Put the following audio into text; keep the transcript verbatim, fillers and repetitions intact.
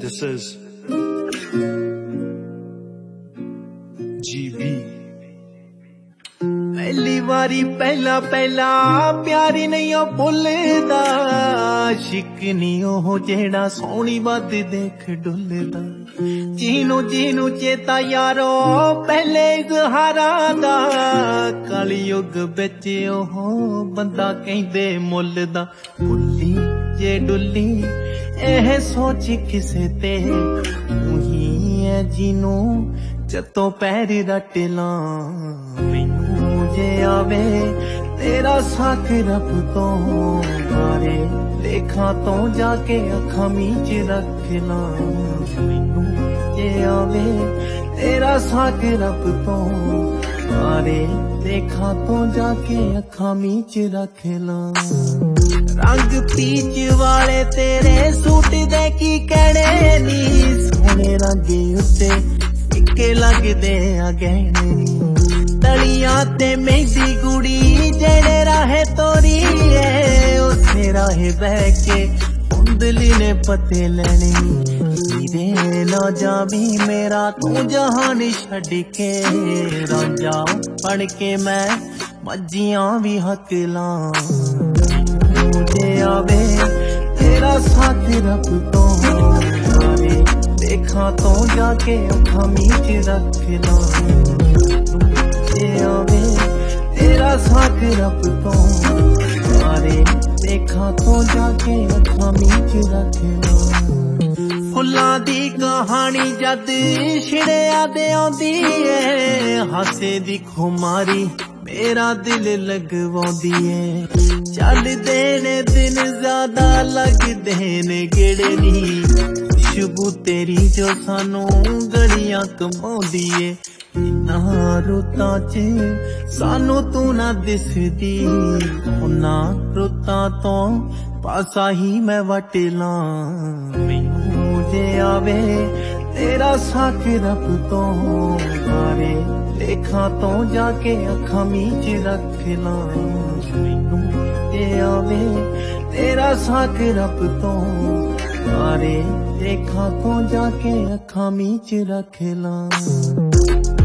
This is G B. पहली वारी पहला पहला प्यारी नहीं ओ भुलदा, शिक नहीं ओ जेड़ा सोहनी बद देख डुलदा। जीनू जीनू चेता यारो पहले इजहारा दा, कलयुग बिच ओह बंदा कहंदे मुल दा। भुल्ली जे डुल्ली एह सोच किसे ते तूही है जीनू जतों पैर रट ला। मैनू जे आवे तेरा साथ रब तो मारे लेखा तो जाके अखां मीच रख ला। मैनू जे आवे तेरा साथ रब तो मारे लेखा तो जाके अखां मीच रख ला। रंग पीच वाले तेरे सूट दे की कहने नी, सोहने रंग उत्ते फिक्के लगदे आ गहने। तलियां ते मेहंदी कुड़ी जेड़े राहे तोरी है, उसे राहे बह के उंदली ने पते लेने। हीरे ना जावी मेरा तू जहान छड़ के, रांझा बन के मैं मज्जियां भी हकला। मुझे आवे तेरा साथ रब तो मारे देखा तो जाके अखां मीच रख ला। मुझे आवे तेरा साथ रब तो मारे देखा तो जाके अखां मीच रख ला। फुल्लां दी कहानी जद छिड़िया दे आंदी है, हासे दी खुमारी मेरा दिल लगवांदी है। चल देने दिन ज्यादा लगदे ने गेड़े नी, खुशबू तेरी जो सानू गलियां कमाउंदी है। इन्हां रुतां च सानू तू ना दिसदी, उन्हां रुतां तो पासा ही मैं वट ला। मैनू जे आवे तेरा साथ रब तो मारे लेखा तो जाके अखां मीच रख ला। मैनू जे आवे तेरा साथ रब तो मारे लेखा तो जाके अखां मीच रख ला।